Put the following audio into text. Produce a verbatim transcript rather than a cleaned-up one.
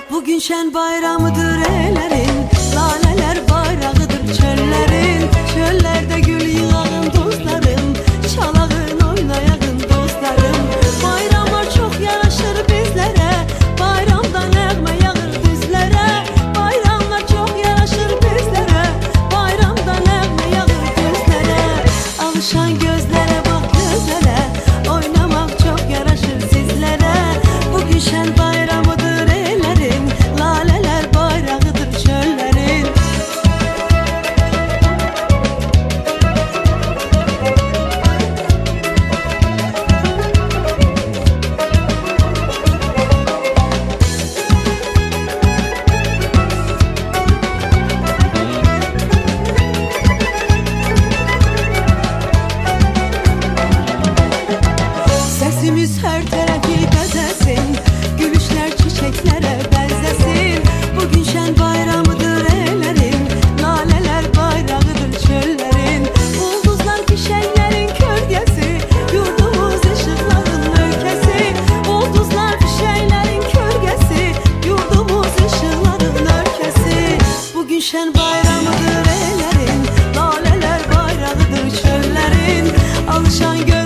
Bugün şen bayramıdır ellerin, laleler bayrağıdır çöllerin. Çöllerde gül yığağın dostlarım, çalağın oynayağın dostlarım. Bayramlar çok yaraşır bizlere, bayramdan nəğmə yağır düzlere. Bayramlar çok yaraşır bizlere, bayramdan nəğmə yağır düzlere. Alışan gözlere bak gözlere, oynamak çok yaraşır sizlere. Bugün şen bayramıdır ellerin, laleler bayrağıdır çöllerin. Sesimiz her tarafı bezesin, gülüşler çiçeklere benzesin. Bugün şen bayramıdır ellerin, laleler bayrağıdır çöllerin. Ulduzlar fişeklerin kölgesi, yurdumuz ışıkların ülkesi. Ulduzlar fişeklerin kölgesi, yurdumuz ışıkların ülkesi. Bugün şen bayramıdır ellerin, laleler bayrağıdır çöllerin. Alışan gö